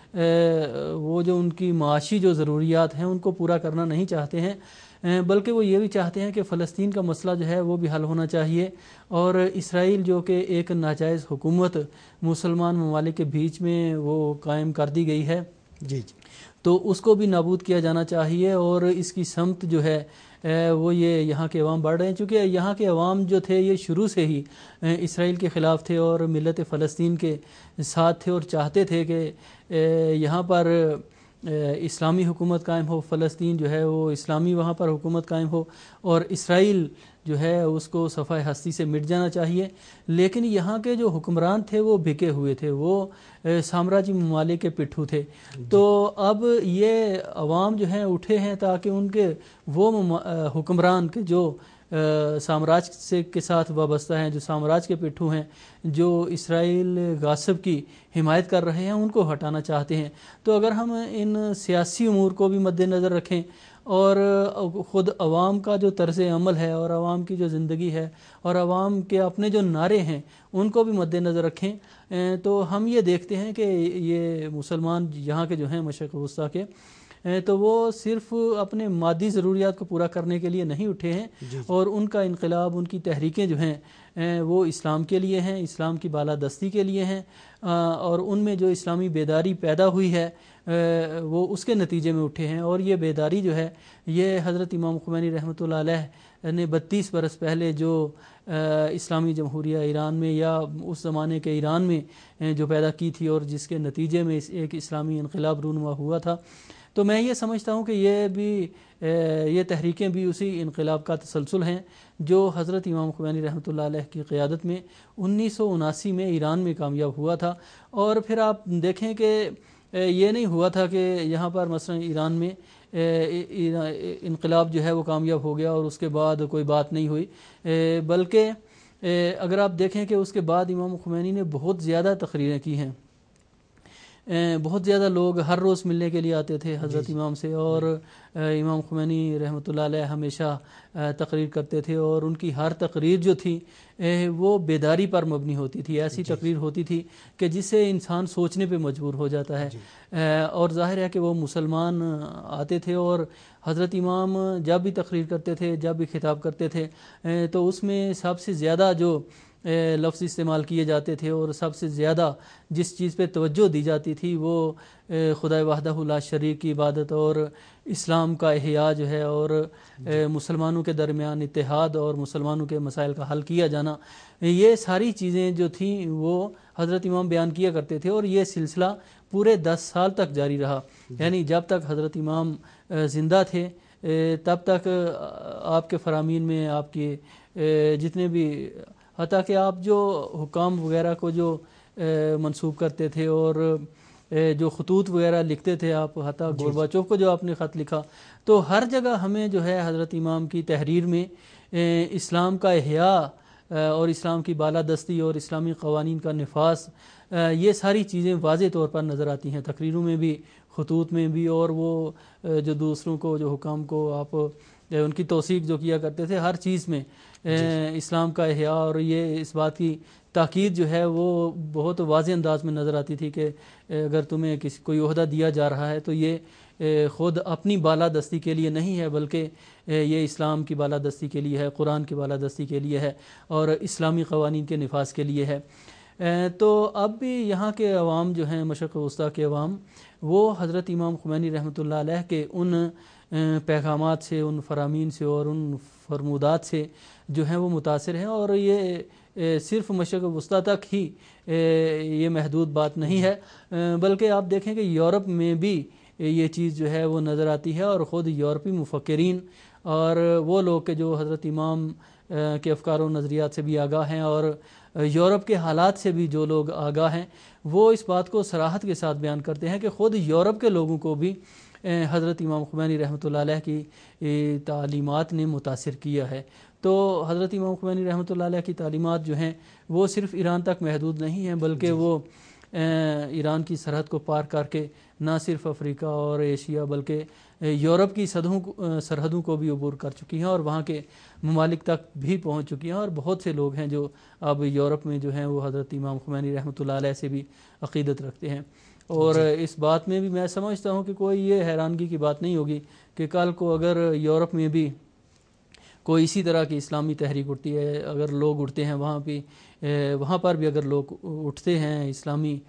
وہ جو ان کی معاشی جو ضروریات ہیں ان کو پورا کرنا نہیں چاہتے ہیں بلکہ وہ یہ بھی چاہتے ہیں کہ فلسطین کا مسئلہ جو ہے وہ بھی حل ہونا چاہیے اور اسرائیل جو کہ ایک ناجائز حکومت مسلمان ممالک کے بیچ میں وہ قائم کر دی گئی ہے تو اس کو بھی نابود کیا جانا چاہیے اور اس کی سمت جو ہے وہ یہ یہاں کے عوام بڑھ رہے ہیں چونکہ یہاں کے عوام جو تھے یہ شروع سے ہی اسرائیل کے خلاف تھے اور ملت فلسطین کے ساتھ تھے اور چاہتے تھے کہ یہاں پر اسلامی حکومت قائم ہو, فلسطین جو ہے وہ اسلامی وہاں پر حکومت قائم ہو اور اسرائیل جو ہے اس کو صفحہ ہستی سے مٹ جانا چاہیے. لیکن یہاں کے جو حکمران تھے وہ بکے ہوئے تھے, وہ سامراجی ممالک کے پٹھو تھے. تو اب یہ عوام جو ہیں اٹھے ہیں تاکہ ان کے وہ حکمران کے جو سامراج سے کے ساتھ وابستہ ہیں, جو سامراج کے پٹھو ہیں, جو اسرائیل غاصب کی حمایت کر رہے ہیں, ان کو ہٹانا چاہتے ہیں. تو اگر ہم ان سیاسی امور کو بھی مد نظر رکھیں اور خود عوام کا جو طرز عمل ہے اور عوام کی جو زندگی ہے اور عوام کے اپنے جو نعرے ہیں ان کو بھی مد نظر رکھیں تو ہم یہ دیکھتے ہیں کہ یہ مسلمان یہاں کے جو ہیں مشرق وسطیٰ کے تو وہ صرف اپنے مادی ضروریات کو پورا کرنے کے لیے نہیں اٹھے ہیں اور ان کا انقلاب, ان کی تحریکیں جو ہیں وہ اسلام کے لیے ہیں, اسلام کی بالادستی کے لیے ہیں اور ان میں جو اسلامی بیداری پیدا ہوئی ہے وہ اس کے نتیجے میں اٹھے ہیں. اور یہ بیداری جو ہے یہ حضرت امام خمینی رحمۃ اللہ علیہ نے 32 برس پہلے جو اسلامی جمہوریہ ایران میں یا اس زمانے کے ایران میں جو پیدا کی تھی اور جس کے نتیجے میں ایک اسلامی انقلاب رونما ہوا تھا. تو میں یہ سمجھتا ہوں کہ یہ تحریکیں بھی اسی انقلاب کا تسلسل ہیں جو حضرت امام خمینی رحمۃ اللہ علیہ کی قیادت میں 1979 میں ایران میں کامیاب ہوا تھا. اور پھر آپ دیکھیں کہ یہ نہیں ہوا تھا کہ یہاں پر مثلا ایران میں انقلاب جو ہے وہ کامیاب ہو گیا اور اس کے بعد کوئی بات نہیں ہوئی, بلکہ اگر آپ دیکھیں کہ اس کے بعد امام خمینی نے بہت زیادہ تقریریں کی ہیں, بہت زیادہ لوگ ہر روز ملنے کے لیے آتے تھے حضرت امام سے اور امام خمینی رحمۃ اللہ علیہ ہمیشہ تقریر کرتے تھے اور ان کی ہر تقریر جو تھی وہ بیداری پر مبنی ہوتی تھی, ایسی تقریر ہوتی تھی کہ جس سے انسان سوچنے پہ مجبور ہو جاتا ہے. اور ظاہر ہے کہ وہ مسلمان آتے تھے اور حضرت امام جب بھی تقریر کرتے تھے, جب بھی خطاب کرتے تھے تو اس میں سب سے زیادہ جو لفظ استعمال کیے جاتے تھے اور سب سے زیادہ جس چیز پہ توجہ دی جاتی تھی وہ خدا وحدہ لا شریک کی عبادت اور اسلام کا احیاء جو ہے اور مسلمانوں کے درمیان اتحاد اور مسلمانوں کے مسائل کا حل کیا جانا, یہ ساری چیزیں جو تھیں وہ حضرت امام بیان کیا کرتے تھے. اور یہ سلسلہ پورے 10 سال تک جاری رہا, یعنی جب تک حضرت امام زندہ تھے تب تک آپ کے فرامین میں آپ کے جتنے بھی, حتیٰ کہ آپ جو حکام وغیرہ کو جو منسوب کرتے تھے، اور جو خطوط وغیرہ لکھتے تھے آپ، حتیٰ گورباچوف کو جو آپ نے خط لکھا، تو ہر جگہ ہمیں جو ہے حضرت امام کی تحریر میں اسلام کا احیاء اور اسلام کی بالادستی اور اسلامی قوانین کا نفاذ، یہ ساری چیزیں واضح طور پر نظر آتی ہیں، تقریروں میں بھی، خطوط میں بھی، اور وہ جو دوسروں کو، جو حکام کو آپ ان کی توثیق جو کیا کرتے تھے، ہر چیز میں اسلام کا احیاء اور یہ اس بات کی تاکید جو ہے وہ بہت واضح انداز میں نظر آتی تھی کہ اگر تمہیں کوئی عہدہ دیا جا رہا ہے تو یہ خود اپنی بالادستی کے لیے نہیں ہے، بلکہ یہ اسلام کی بالادستی کے لیے ہے، قرآن کی بالادستی کے لیے ہے، اور اسلامی قوانین کے نفاذ کے لیے ہے۔ تو اب بھی یہاں کے عوام جو ہیں، مشرق وسطیٰ کے عوام، وہ حضرت امام خمینی رحمۃ اللہ علیہ کے ان پیغامات سے، ان فرامین سے اور ان فرمودات سے جو ہیں وہ متاثر ہیں، اور یہ صرف مشرق وسطیٰ تک ہی یہ محدود بات نہیں ہے، بلکہ آپ دیکھیں کہ یورپ میں بھی یہ چیز جو ہے وہ نظر آتی ہے، اور خود یورپی مفکرین اور وہ لوگ کہ جو حضرت امام کے افکار و نظریات سے بھی آگاہ ہیں، اور یورپ کے حالات سے بھی جو لوگ آگاہ ہیں، وہ اس بات کو صراحت کے ساتھ بیان کرتے ہیں کہ خود یورپ کے لوگوں کو بھی حضرت امام خمینی رحمۃ اللہ علیہ کی تعلیمات نے متاثر کیا ہے۔ تو حضرت امام خمینی رحمۃ اللہ علیہ کی تعلیمات جو ہیں وہ صرف ایران تک محدود نہیں ہیں، بلکہ وہ ایران کی سرحد کو پار کر کے نہ صرف افریقہ اور ایشیا بلکہ یورپ کی سرحدوں کو بھی عبور کر چکی ہیں، اور وہاں کے ممالک تک بھی پہنچ چکی ہیں، اور بہت سے لوگ ہیں جو اب یورپ میں جو ہیں وہ حضرت امام خمینی رحمۃ اللہ علیہ سے بھی عقیدت رکھتے ہیں۔ اور اس بات میں بھی میں سمجھتا ہوں کہ کوئی یہ حیرانگی کی بات نہیں ہوگی کہ کل کو اگر یورپ میں بھی کوئی اسی طرح کی اسلامی تحریک اٹھتی ہے، اگر لوگ اٹھتے ہیں وہاں پر بھی اگر لوگ اٹھتے ہیں اسلامی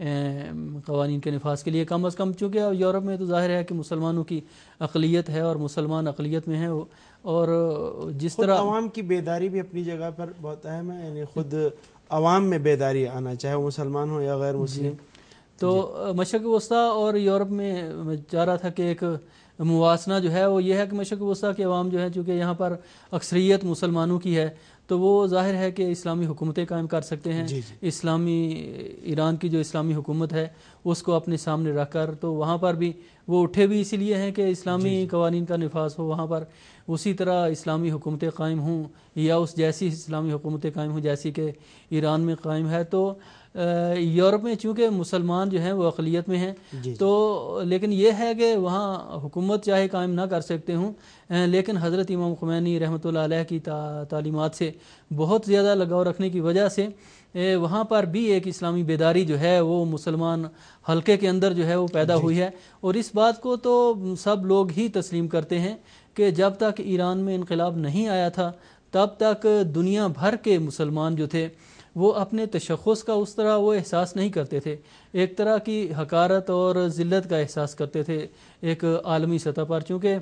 قوانین کے نفاذ کے لیے، کم از کم، چونکہ یورپ میں تو ظاہر ہے کہ مسلمانوں کی اقلیت ہے اور مسلمان اقلیت میں ہیں، اور جس طرح عوام کی بیداری بھی اپنی جگہ پر بہت اہم ہے، یعنی خود عوام میں بیداری آنا، چاہے وہ مسلمان ہو یا غیر مسلم۔ تو مشرق وسطیٰ اور یورپ میں چاہ رہا تھا کہ ایک موازنہ جو ہے وہ یہ ہے کہ مشرق وسطیٰ کے عوام جو ہیں، چونکہ یہاں پر اکثریت مسلمانوں کی ہے، تو وہ ظاہر ہے کہ اسلامی حکومتیں قائم کر سکتے ہیں، اسلامی ایران کی جو اسلامی حکومت ہے اس کو اپنے سامنے رکھ کر، تو وہاں پر بھی وہ اٹھے بھی اسی لیے ہیں کہ اسلامی قوانین کا نفاذ ہو وہاں پر، اسی طرح اسلامی حکومتیں قائم ہوں یا اس جیسی اسلامی حکومتیں قائم ہوں جیسی کہ ایران میں قائم ہے۔ تو یورپ میں چونکہ مسلمان جو ہیں وہ اقلیت میں ہیں، تو لیکن یہ ہے کہ وہاں حکومت چاہے قائم نہ کر سکتے ہوں، لیکن حضرت امام خمینی رحمۃ اللہ علیہ کی تعلیمات سے بہت زیادہ لگاؤ رکھنے کی وجہ سے وہاں پر بھی ایک اسلامی بیداری جو ہے وہ مسلمان حلقے کے اندر جو ہے وہ پیدا ہوئی ہے، اور اس بات کو تو سب لوگ ہی تسلیم کرتے ہیں کہ جب تک ایران میں انقلاب نہیں آیا تھا تب تک دنیا بھر کے مسلمان جو تھے وہ اپنے تشخص کا اس طرح وہ احساس نہیں کرتے تھے، ایک طرح کی حقارت اور ذلت کا احساس کرتے تھے ایک عالمی سطح پر، چونکہ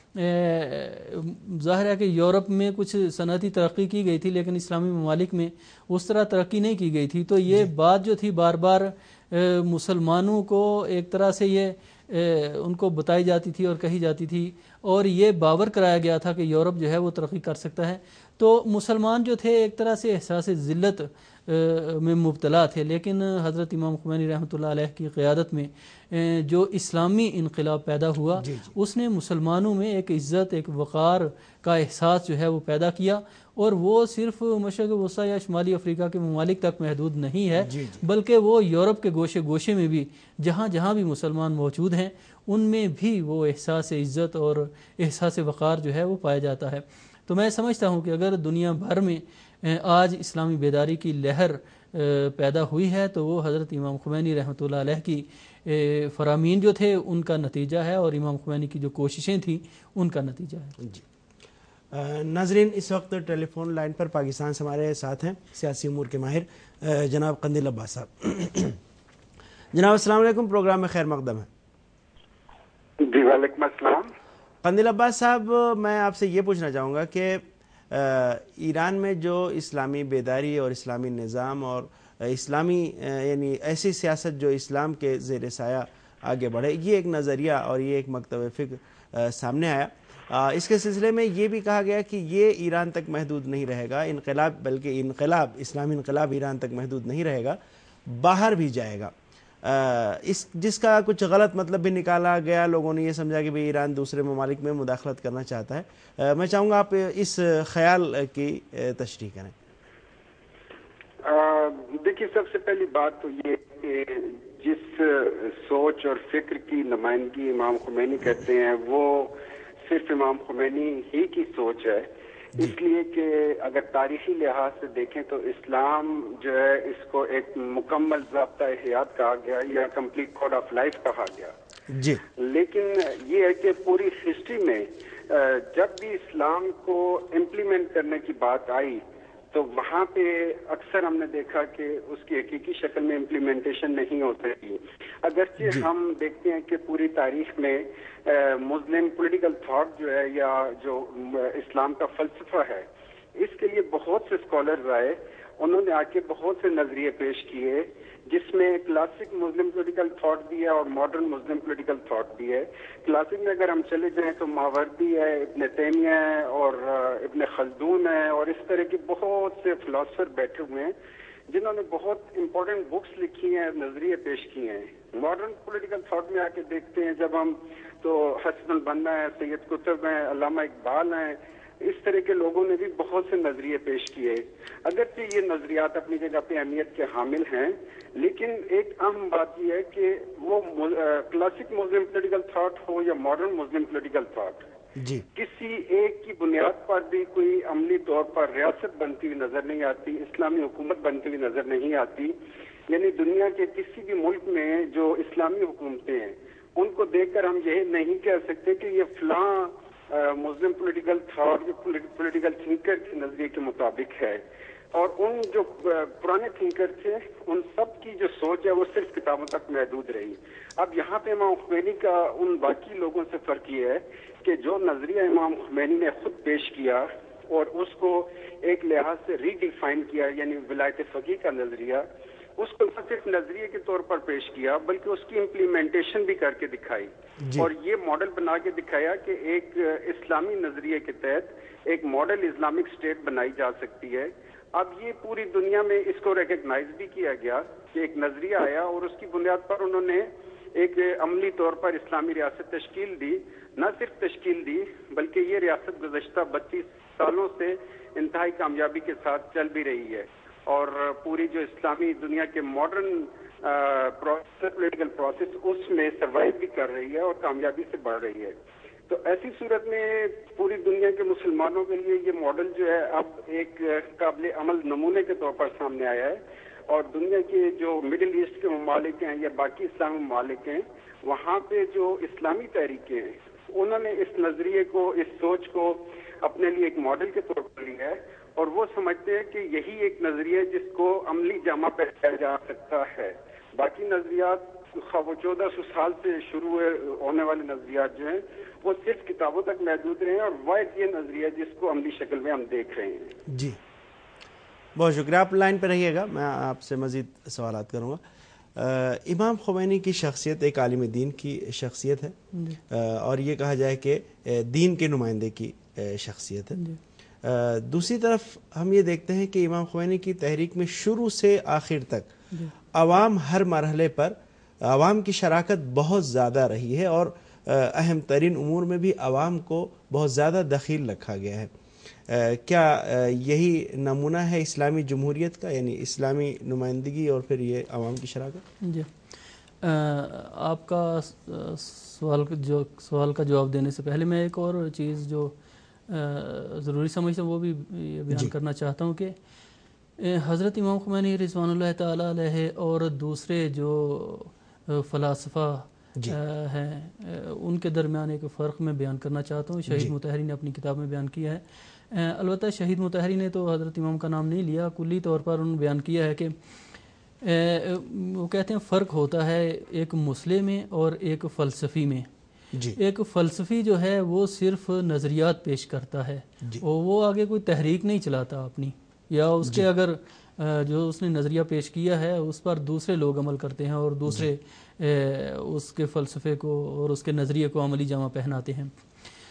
ظاہر ہے کہ یورپ میں کچھ صنعتی ترقی کی گئی تھی لیکن اسلامی ممالک میں اس طرح ترقی نہیں کی گئی تھی، تو یہ بات جو تھی بار بار مسلمانوں کو ایک طرح سے یہ ان کو بتائی جاتی تھی اور کہی جاتی تھی، اور یہ باور کرایا گیا تھا کہ یورپ جو ہے وہ ترقی کر سکتا ہے، تو مسلمان جو تھے ایک طرح سے احساس ذلت میں مبتلا تھے، لیکن حضرت امام خمینی رحمۃ اللہ علیہ کی قیادت میں جو اسلامی انقلاب پیدا ہوا اس نے مسلمانوں میں ایک عزت، ایک وقار کا احساس جو ہے وہ پیدا کیا، اور وہ صرف مشرق وسطیٰ یا شمالی افریقہ کے ممالک تک محدود نہیں ہے، بلکہ وہ یورپ کے گوشے گوشے میں بھی جہاں جہاں بھی مسلمان موجود ہیں ان میں بھی وہ احساس عزت اور احساس وقار جو ہے وہ پایا جاتا ہے۔ تو میں سمجھتا ہوں کہ اگر دنیا بھر میں آج اسلامی بیداری کی لہر پیدا ہوئی ہے تو وہ حضرت امام خمینی رحمۃ اللہ علیہ کی فرامین جو تھے ان کا نتیجہ ہے، اور امام خمینی کی جو کوششیں تھیں ان کا نتیجہ ہے۔ ناظرین، اس وقت ٹیلی فون لائن پر پاکستان سے ہمارے ساتھ ہیں سیاسی امور کے ماہر جناب قندیل عباس صاحب۔ جناب السلام علیکم، پروگرام میں خیر مقدم ہے۔ جی وعلیکم السلام۔ قندیل عباس صاحب، میں آپ سے یہ پوچھنا چاہوں گا کہ ایران میں جو اسلامی بیداری اور اسلامی نظام اور اسلامی یعنی ایسی سیاست جو اسلام کے زیر سایہ آگے بڑھے، یہ ایک نظریہ اور یہ ایک مکتب فکر سامنے آیا، اس کے سلسلے میں یہ بھی کہا گیا کہ یہ ایران تک محدود نہیں رہے گا، انقلاب، بلکہ انقلاب، اسلامی انقلاب ایران تک محدود نہیں رہے گا، باہر بھی جائے گا. جس کا کچھ غلط مطلب بھی نکالا گیا. لوگوں نے یہ سمجھا کہ بھئی ایران دوسرے ممالک میں مداخلت کرنا چاہتا ہے. میں چاہوں گا آپ اس خیال کی تشریح کریں. دیکھیے، سب سے پہلی بات تو یہ کہ جس سوچ اور فکر کی نمائندگی امام خمینی کرتے ہیں وہ صرف امام خمینی ہی کی سوچ ہے. اس لیے کہ اگر تاریخی لحاظ سے دیکھیں تو اسلام جو ہے اس کو ایک مکمل ضابطہ حیات کہا گیا یا کمپلیٹ کوڈ آف لائف کہا گیا. جی. لیکن یہ ہے کہ پوری ہسٹری میں جب بھی اسلام کو امپلیمنٹ کرنے کی بات آئی تو وہاں پہ اکثر ہم نے دیکھا کہ اس کی حقیقی شکل میں امپلیمنٹیشن نہیں ہو سکی. اگرچہ ہم دیکھتے ہیں کہ پوری تاریخ میں مسلم پولیٹیکل تھاٹ جو ہے یا جو اسلام کا فلسفہ ہے اس کے لیے بہت سے اسکالرز آئے. انہوں نے آ کے بہت سے نظریے پیش کیے جس میں کلاسک مسلم پولیٹیکل تھاٹ بھی ہے اور ماڈرن مسلم پولیٹیکل تھاٹ بھی ہے. کلاسک میں اگر ہم چلے جائیں تو ماوردی ہے، ابن تیمیہ ہے اور ابن خلدون ہے اور اس طرح کے بہت سے فلاسفر بیٹھے ہوئے ہیں جنہوں نے بہت امپورٹنٹ بکس لکھی ہیں، نظریے پیش کیے ہیں. ماڈرن پولیٹیکل تھاٹ میں آ کے دیکھتے ہیں جب ہم تو حسن البنا ہے، سید قطب ہیں، علامہ اقبال ہیں، اس طرح کے لوگوں نے بھی بہت سے نظریے پیش کیے. اگرچہ یہ نظریات اپنی جگہ پہ اہمیت کے حامل ہیں لیکن ایک اہم بات یہ ہے کہ وہ کلاسک مسلم پولیٹیکل تھاٹ ہو یا ماڈرن مسلم پولیٹیکل تھاٹ، جی. کسی ایک کی بنیاد پر بھی کوئی عملی طور پر ریاست بنتی ہوئی نظر نہیں آتی، اسلامی حکومت بنتی ہوئی نظر نہیں آتی. یعنی دنیا کے کسی بھی ملک میں جو اسلامی حکومتیں ہیں ان کو دیکھ کر ہم یہ نہیں کہہ سکتے کہ یہ فلاں Muslim political thought political thinker کے نظریے کے مطابق ہے. اور ان جو پرانے تھنکر تھے ان سب کی جو سوچ ہے وہ صرف کتابوں تک محدود رہی. اب یہاں پہ امام خمینی کا ان باقی لوگوں سے فرق یہ ہے کہ جو نظریہ امام خمینی نے خود پیش کیا اور اس کو ایک لحاظ سے ری ڈیفائن کیا، یعنی ولایت فقیہ کا نظریہ، اس کو نہ صرف نظریے کے طور پر پیش کیا بلکہ اس کی امپلیمنٹیشن بھی کر کے دکھائی. اور یہ ماڈل بنا کے دکھایا کہ ایک اسلامی نظریے کے تحت ایک ماڈل اسلامک اسٹیٹ بنائی جا سکتی ہے. اب یہ پوری دنیا میں اس کو ریکگنائز بھی کیا گیا کہ ایک نظریہ آیا اور اس کی بنیاد پر انہوں نے ایک عملی طور پر اسلامی ریاست تشکیل دی. نہ صرف تشکیل دی بلکہ یہ ریاست گزشتہ 32 سالوں سے انتہائی کامیابی کے ساتھ چل بھی رہی ہے اور پوری جو اسلامی دنیا کے ماڈرن پولیٹیکل پروسیس اس میں سروائیو بھی کر رہی ہے اور کامیابی سے بڑھ رہی ہے. تو ایسی صورت میں پوری دنیا کے مسلمانوں کے لیے یہ ماڈل جو ہے اب ایک قابل عمل نمونے کے طور پر سامنے آیا ہے. اور دنیا کے جو مڈل ایسٹ کے ممالک ہیں یا باقی اسلامی ممالک ہیں وہاں پہ جو اسلامی تحریکیں ہیں انہوں نے اس نظریے کو، اس سوچ کو اپنے لیے ایک ماڈل کے طور پر لیا ہے اور وہ سمجھتے ہیں کہ یہی ایک نظریہ ہے جس کو عملی جامہ پہنایا جا سکتا ہے. باقی نظریات وہ 1400 سال سے شروع ہونے والے نظریات جو ہیں وہ صرف کتابوں تک محدود رہے ہیں اور واحد یہ نظریہ جس کو عملی شکل میں ہم دیکھ رہے ہیں. جی بہت شکریہ. آپ لائن پہ رہیے گا، میں آپ سے مزید سوالات کروں گا. امام خمینی کی شخصیت ایک عالم دین کی شخصیت ہے اور یہ کہا جائے کہ دین کے نمائندے کی شخصیت ہے. دوسری طرف ہم یہ دیکھتے ہیں کہ امام خمینی کی تحریک میں شروع سے آخر تک عوام ہر مرحلے پر عوام کی شراکت بہت زیادہ رہی ہے اور اہم ترین امور میں بھی عوام کو بہت زیادہ دخیل رکھا گیا ہے. کیا یہی نمونہ ہے اسلامی جمہوریت کا، یعنی اسلامی نمائندگی اور پھر یہ عوام کی شراکت؟ جی آپ کا سوال کا جواب دینے سے پہلے میں ایک اور چیز جو ضروری سمجھتا ہوں وہ بھی بیان کرنا چاہتا ہوں کہ حضرت امام خمینی رضوان اللہ تعالیٰ علیہ اور دوسرے جو فلاسفہ ہیں ان کے درمیان ایک فرق میں بیان کرنا چاہتا ہوں. شہید مطہری نے اپنی کتاب میں بیان کیا ہے. البتہ شہید مطہری نے تو حضرت امام کا نام نہیں لیا، کلی طور پر انہوں نے بیان کیا ہے کہ وہ کہتے ہیں فرق ہوتا ہے ایک مسئلے میں اور ایک فلسفی میں. ایک فلسفی جو ہے وہ صرف نظریات پیش کرتا ہے اور وہ آگے کوئی تحریک نہیں چلاتا اپنی، یا اس کے اگر جو اس نے نظریہ پیش کیا ہے اس پر دوسرے لوگ عمل کرتے ہیں اور دوسرے اس کے فلسفے کو اور اس کے نظریے کو عملی جامہ پہناتے ہیں.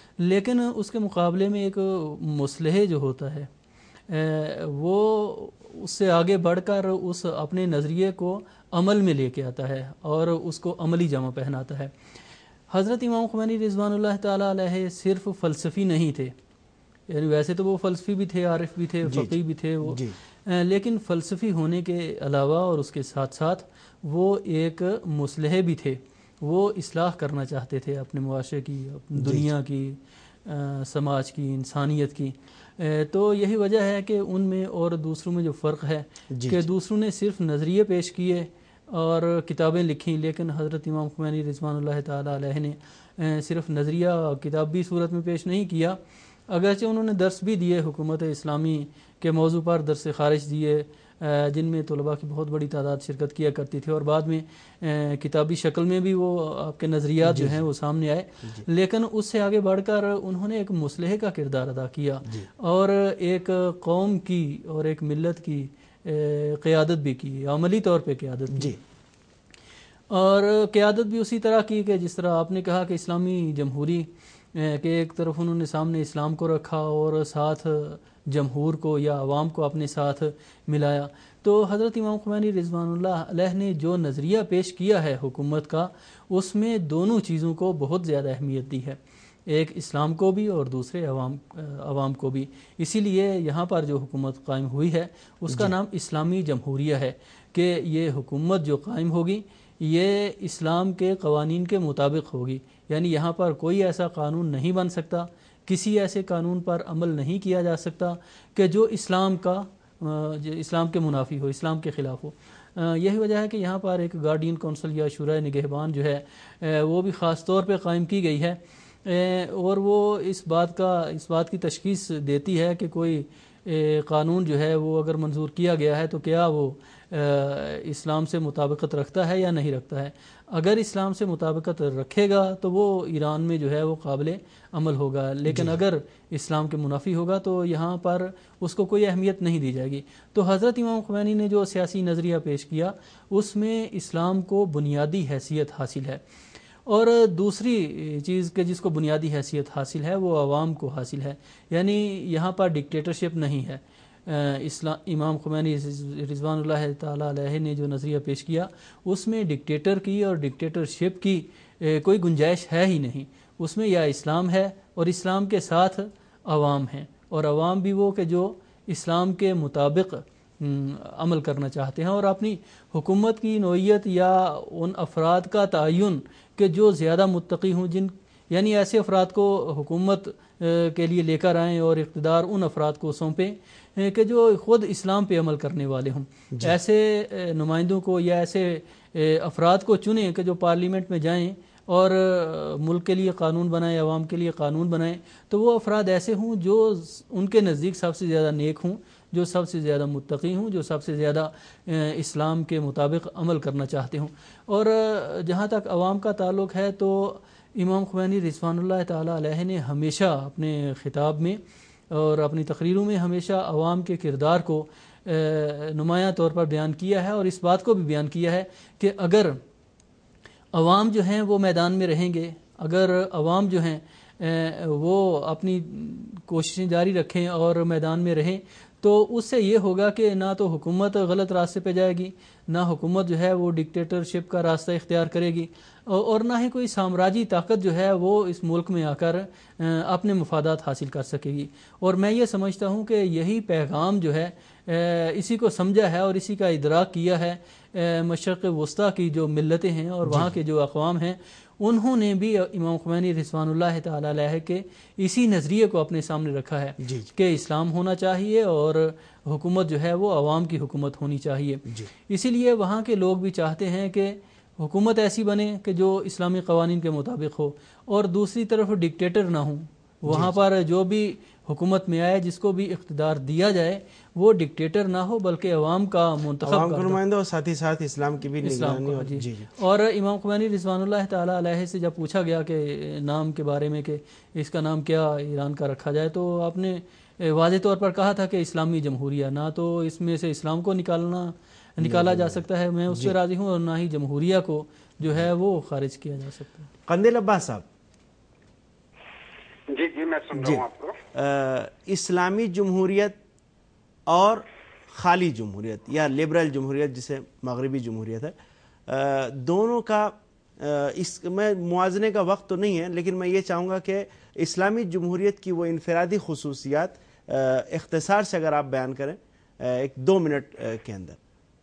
لیکن اس کے مقابلے میں ایک مصلح جو ہوتا ہے وہ اس سے آگے بڑھ کر اس اپنے نظریے کو عمل میں لے کے آتا ہے اور اس کو عملی جامہ پہناتا ہے۔ حضرت امام خمینی رضوان اللہ تعالیٰ علیہ صرف فلسفی نہیں تھے، یعنی ویسے تو وہ فلسفی بھی تھے، عارف بھی تھے، فقیہ بھی تھے وہ، لیکن فلسفی ہونے کے علاوہ اور اس کے ساتھ ساتھ وہ ایک مصلح بھی تھے۔ وہ اصلاح کرنا چاہتے تھے اپنے معاشرے کی، دنیا کی، سماج کی، انسانیت کی۔ تو یہی وجہ ہے کہ ان میں اور دوسروں میں جو فرق ہے کہ دوسروں نے صرف نظریے پیش کیے اور کتابیں لکھیں، لیکن حضرت امام خمینی رضوان اللہ تعالیٰ علیہ نے صرف نظریہ کتابی صورت میں پیش نہیں کیا، اگرچہ انہوں نے درس بھی دیے، حکومت اسلامی کے موضوع پر درس خارج دیے، جن میں طلباء کی بہت بڑی تعداد شرکت کیا کرتی تھی، اور بعد میں کتابی شکل میں بھی وہ آپ کے نظریات جو ہیں وہ سامنے آئے، لیکن اس سے آگے بڑھ کر انہوں نے ایک مصلح کا کردار ادا کیا اور ایک قوم کی اور ایک ملت کی قیادت بھی کی، عملی طور پہ قیادت کی، اور قیادت بھی اسی طرح کی کہ جس طرح آپ نے کہا کہ اسلامی جمہوری کہ ایک طرف انہوں نے سامنے اسلام کو رکھا اور ساتھ جمہور کو یا عوام کو اپنے ساتھ ملایا۔ تو حضرت امام خمینی رضوان اللہ علیہ نے جو نظریہ پیش کیا ہے حکومت کا، اس میں دونوں چیزوں کو بہت زیادہ اہمیت دی ہے، ایک اسلام کو بھی اور دوسرے عوام کو بھی۔ اسی لیے یہاں پر جو حکومت قائم ہوئی ہے اس کا نام اسلامی جمہوریہ ہے، کہ یہ حکومت جو قائم ہوگی یہ اسلام کے قوانین کے مطابق ہوگی، یعنی یہاں پر کوئی ایسا قانون نہیں بن سکتا، کسی ایسے قانون پر عمل نہیں کیا جا سکتا کہ جو اسلام کے منافی ہو، اسلام کے خلاف ہو۔ یہی وجہ ہے کہ یہاں پر ایک گارڈین کونسل یا شورائے نگہبان جو ہے وہ بھی خاص طور پہ قائم کی گئی ہے، اور وہ اس بات کی تشخیص دیتی ہے کہ کوئی قانون جو ہے وہ اگر منظور کیا گیا ہے تو کیا وہ اسلام سے مطابقت رکھتا ہے یا نہیں رکھتا ہے۔ اگر اسلام سے مطابقت رکھے گا تو وہ ایران میں جو ہے وہ قابل عمل ہوگا، لیکن اگر اسلام کے منافی ہوگا تو یہاں پر اس کو کوئی اہمیت نہیں دی جائے گی۔ تو حضرت امام خمینی نے جو سیاسی نظریہ پیش کیا اس میں اسلام کو بنیادی حیثیت حاصل ہے، اور دوسری چیز کہ جس کو بنیادی حیثیت حاصل ہے وہ عوام کو حاصل ہے، یعنی یہاں پر ڈکٹیٹرشپ نہیں ہے۔ امام خمینی رضوان اللہ تعالیٰ علیہ نے جو نظریہ پیش کیا اس میں ڈکٹیٹر کی اور ڈکٹیٹرشپ کی کوئی گنجائش ہے ہی نہیں، اس میں یا اسلام ہے اور اسلام کے ساتھ عوام ہیں، اور عوام بھی وہ کہ جو اسلام کے مطابق عمل کرنا چاہتے ہیں، اور اپنی حکومت کی نوعیت یا ان افراد کا تعین کہ جو زیادہ متقی ہوں، یعنی ایسے افراد کو حکومت کے لیے لے کر آئیں اور اقتدار ان افراد کو سونپیں کہ جو خود اسلام پہ عمل کرنے والے ہوں۔ ایسے نمائندوں کو یا ایسے افراد کو چنیں کہ جو پارلیمنٹ میں جائیں اور ملک کے لیے قانون بنائیں، عوام کے لیے قانون بنائیں، تو وہ افراد ایسے ہوں جو ان کے نزدیک سب سے زیادہ نیک ہوں، جو سب سے زیادہ متقی ہوں، جو سب سے زیادہ اسلام کے مطابق عمل کرنا چاہتے ہوں۔ اور جہاں تک عوام کا تعلق ہے تو امام خمینی رضوان اللہ تعالیٰ علیہ نے ہمیشہ اپنے خطاب میں اور اپنی تقریروں میں ہمیشہ عوام کے کردار کو نمایاں طور پر بیان کیا ہے، اور اس بات کو بھی بیان کیا ہے کہ اگر عوام جو ہیں وہ میدان میں رہیں گے، اگر عوام جو ہیں وہ اپنی کوششیں جاری رکھیں اور میدان میں رہیں، تو اس سے یہ ہوگا کہ نہ تو حکومت غلط راستے پہ جائے گی، نہ حکومت جو ہے وہ ڈکٹیٹرشپ کا راستہ اختیار کرے گی، اور نہ ہی کوئی سامراجی طاقت جو ہے وہ اس ملک میں آ کر اپنے مفادات حاصل کر سکے گی۔ اور میں یہ سمجھتا ہوں کہ یہی پیغام جو ہے اسی کو سمجھا ہے اور اسی کا ادراک کیا ہے مشرق وسطیٰ کی جو ملتیں ہیں اور وہاں کے جو اقوام ہیں، انہوں نے بھی امام خمینی رضوان اللہ تعالیٰ علیہ کے اسی نظریے کو اپنے سامنے رکھا ہے کہ اسلام ہونا چاہیے اور حکومت جو ہے وہ عوام کی حکومت ہونی چاہیے۔ اسی لیے وہاں کے لوگ بھی چاہتے ہیں کہ حکومت ایسی بنے کہ جو اسلامی قوانین کے مطابق ہو، اور دوسری طرف ڈکٹیٹر نہ ہوں، وہاں پر جو بھی حکومت میں آئے جس کو بھی اقتدار دیا جائے وہ ڈکٹیٹر نہ ہو بلکہ عوام کا منتخب نمائندہ اور ساتھ ہی ساتھ اسلام کی بھی نگرانی۔ اور امام خمینی رضوان اللہ تعالیٰ علیہ سے جب پوچھا گیا کہ نام کے بارے میں کہ اس کا نام کیا ایران کا رکھا جائے، تو آپ نے واضح طور پر کہا تھا کہ اسلامی جمہوریہ، نہ تو اس میں سے اسلام کو نکالا جا سکتا ہے، میں اس پہ راضی ہوں، اور نہ ہی جمہوریہ کو جو ہے وہ خارج کیا جا سکتا ہے۔ قندیل عباس صاحب۔ جی میں سن رہا ہوں آپ کو۔ اسلامی جمہوریت اور خالی جمہوریت یا لبرل جمہوریت جسے مغربی جمہوریت ہے، دونوں کا اس میں موازنے کا وقت تو نہیں ہے، لیکن میں یہ چاہوں گا کہ اسلامی جمہوریت کی وہ انفرادی خصوصیات اختصار سے اگر آپ بیان کریں 1-2 منٹ کے اندر۔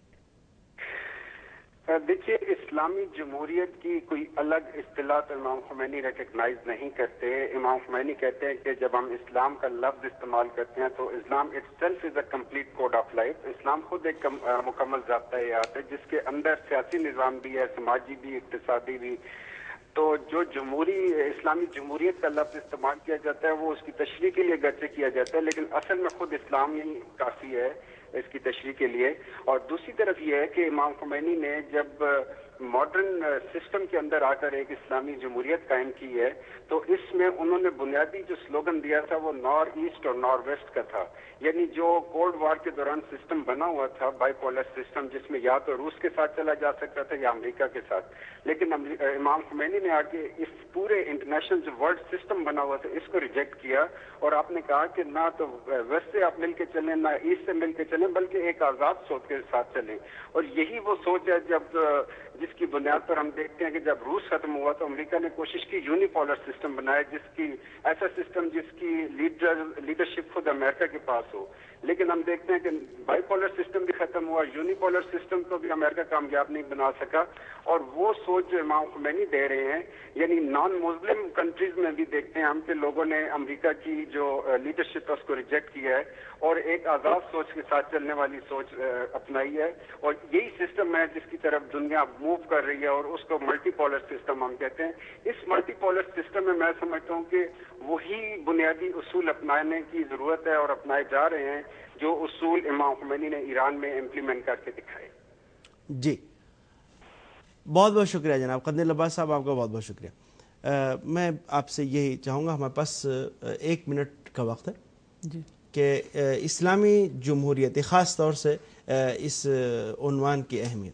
دیکھیے، اسلامی جمہوریت کی کوئی الگ اصطلاح تو امام خمینی ریکگنائز نہیں کرتے۔ امام خمینی کہتے ہیں کہ جب ہم اسلام کا لفظ استعمال کرتے ہیں تو Islam itself is a complete code of life. اسلام خود ایک مکمل ضابطہ حیات ہے جس کے اندر سیاسی نظام بھی ہے، سماجی بھی، اقتصادی بھی۔ تو جو اسلامی جمہوریت کا لفظ استعمال کیا جاتا ہے وہ اس کی تشریح کے لیے گرچہ کیا جاتا ہے، لیکن اصل میں خود اسلام ہی کافی ہے اس کی تشریح کے لیے۔ اور دوسری طرف یہ ہے کہ امام خمینی نے جب ماڈرن سسٹم کے اندر آ کر ایک اسلامی جمہوریت قائم کی ہے تو اس میں انہوں نے بنیادی جو سلوگن دیا تھا وہ نار ایسٹ اور نار ویسٹ کا تھا، یعنی جو کولڈ وار کے دوران سسٹم بنا ہوا تھا بائی پولر سسٹم، جس میں یا تو روس کے ساتھ چلا جا سکتا تھا یا امریکہ کے ساتھ، لیکن امام خمینی نے آ کے اس پورے انٹرنیشنل جو ورلڈ سسٹم بنا ہوا تھا اس کو ریجیکٹ کیا، اور آپ نے کہا کہ نہ تو ویسٹ سے آپ مل کے چلیں نہ ایسٹ سے مل کے چلیں، بلکہ ایک آزاد سوچ کے ساتھ چلیں۔ اور یہی وہ سوچ ہے جس کی بنیاد پر ہم دیکھتے ہیں کہ جب روس ختم ہوا تو امریکہ نے کوشش کی یونیپولر سسٹم بنائے، ایسا سسٹم جس کی لیڈرشپ خود امریکہ کے پاس ہو، لیکن ہم دیکھتے ہیں کہ بائی پولر سسٹم بھی ختم ہوا، یونیپولر سسٹم کو بھی امریکہ کامیاب نہیں بنا سکا۔ اور وہ سوچ جو امام خمینی دے رہے ہیں، یعنی نان مسلم کنٹریز میں بھی دیکھتے ہیں ہم کہ لوگوں نے امریکہ کی جو لیڈرشپ ہے اس کو ریجیکٹ کیا ہے اور ایک آزاد سوچ کے ساتھ چلنے والی سوچ اپنائی ہے، اور یہی سسٹم ہے جس کی طرف دنیا موو کر رہی ہے، اور اس کو ملٹی پولر سسٹم ہم کہتے ہیں۔ اس ملٹی پولر سسٹم میں میں سمجھتا ہوں کہ وہی بنیادی اصول اپنانے کی ضرورت ہے اور اپنائے جا رہے ہیں جو اصول امام خمینی نے ایران میں امپلیمنٹ کر کے دکھائے۔ جی، بہت بہت شکریہ جناب قندیل عباس صاحب، آپ کا بہت بہت شکریہ۔ میں آپ سے یہی چاہوں گا، ہمارے پاس 1 منٹ کا وقت ہے جی، کہ اسلامی جمہوریت خاص طور سے اس عنوان کی اہمیت۔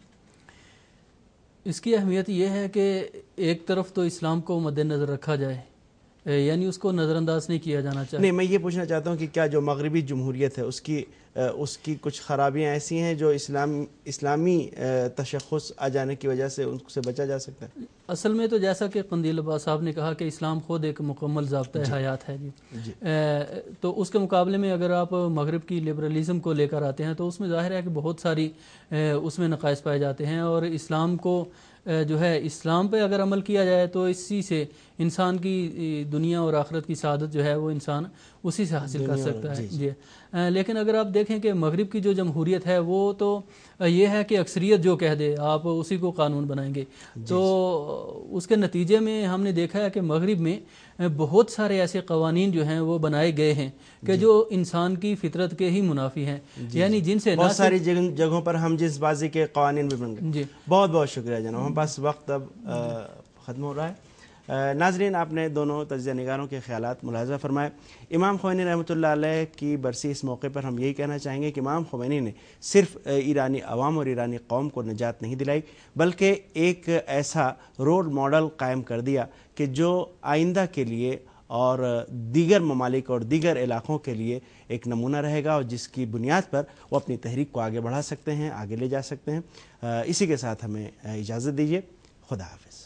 اس کی اہمیت یہ ہے کہ ایک طرف تو اسلام کو مد نظر رکھا جائے، یعنی اس کو نظر انداز نہیں کیا جانا چاہیے۔ نہیں، میں یہ پوچھنا چاہتا ہوں کہ کیا جو مغربی جمہوریت ہے اس کی کچھ خرابیاں ایسی ہیں جو اسلامی تشخص آ جانے کی وجہ سے ان سے بچا جا سکتا ہے؟ اصل میں تو جیسا کہ قندیل عباس صاحب نے کہا کہ اسلام خود ایک مکمل ضابطۂ حیات ہے جی، تو اس کے مقابلے میں اگر آپ مغرب کی لبرلزم کو لے کر آتے ہیں تو اس میں ظاہر ہے کہ بہت ساری اس میں نقائص پائے جاتے ہیں، اور اسلام کو جو ہے اسلام پہ اگر عمل کیا جائے تو اسی سے انسان کی دنیا اور آخرت کی سعادت جو ہے وہ انسان اسی سے حاصل کر سکتا ہے جی۔ لیکن اگر آپ دیکھیں کہ مغرب کی جو جمہوریت ہے وہ تو یہ ہے کہ اکثریت جو کہہ دے آپ اسی کو قانون بنائیں گے، تو اس کے نتیجے میں ہم نے دیکھا ہے کہ مغرب میں بہت سارے ایسے قوانین جو ہیں وہ بنائے گئے ہیں کہ جو انسان کی فطرت کے ہی منافی ہیں، یعنی جن سے بہت ساری جگہوں پر ہم جس بازی کے قوانین بھی بن گئے۔ جی، بہت بہت شکریہ جناب، ہم پاس وقت اب ختم ہو رہا ہے۔ ناظرین، آپ نے دونوں تجزیہ نگاروں کے خیالات ملاحظہ فرمائے۔ امام خمینی رحمۃ اللہ علیہ کی برسی اس موقع پر ہم یہی کہنا چاہیں گے کہ امام خمینی نے صرف ایرانی عوام اور ایرانی قوم کو نجات نہیں دلائی، بلکہ ایک ایسا رول ماڈل قائم کر دیا کہ جو آئندہ کے لیے اور دیگر ممالک اور دیگر علاقوں کے لیے ایک نمونہ رہے گا، اور جس کی بنیاد پر وہ اپنی تحریک کو آگے بڑھا سکتے ہیں، آگے لے جا سکتے ہیں۔ اسی کے ساتھ ہمیں اجازت دیجیے، خدا حافظ۔